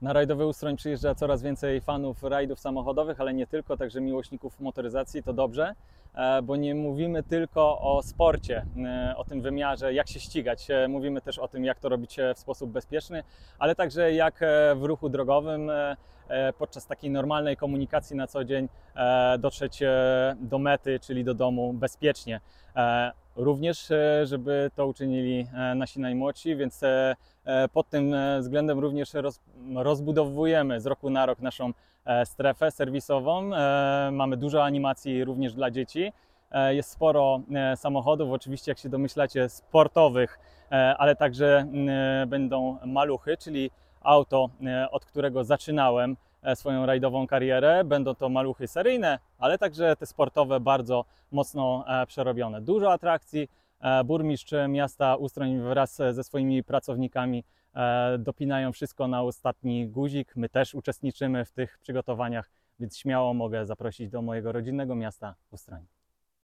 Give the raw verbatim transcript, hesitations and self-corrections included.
Na rajdowy Ustroń przyjeżdża coraz więcej fanów rajdów samochodowych, ale nie tylko, także miłośników motoryzacji. To dobrze, e, bo nie mówimy tylko o sporcie, e, o tym wymiarze, jak się ścigać. E, Mówimy też o tym, jak to robić e, w sposób bezpieczny, ale także jak e, w ruchu drogowym e, e, podczas takiej normalnej komunikacji na co dzień e, dotrzeć e, do mety, czyli do domu bezpiecznie. E, Również, e, żeby to uczynili e, nasi najmłodsi, więc e, e, pod tym e, względem również roz, rozbudowujemy z roku na rok naszą e, strefę serwisową. E, Mamy dużo animacji również dla dzieci. E, Jest sporo e, samochodów, oczywiście jak się domyślacie, sportowych, e, ale także m, będą maluchy, czyli auto, e, od którego zaczynałem e, swoją rajdową karierę. Będą to maluchy seryjne, ale także te sportowe, bardzo mocno e, przerobione. Dużo atrakcji. E, Burmistrz miasta Ustroń wraz ze swoimi pracownikami e, dopinają wszystko na ostatni guzik. My też uczestniczymy w tych przygotowaniach, więc śmiało mogę zaprosić do mojego rodzinnego miasta Ustroń.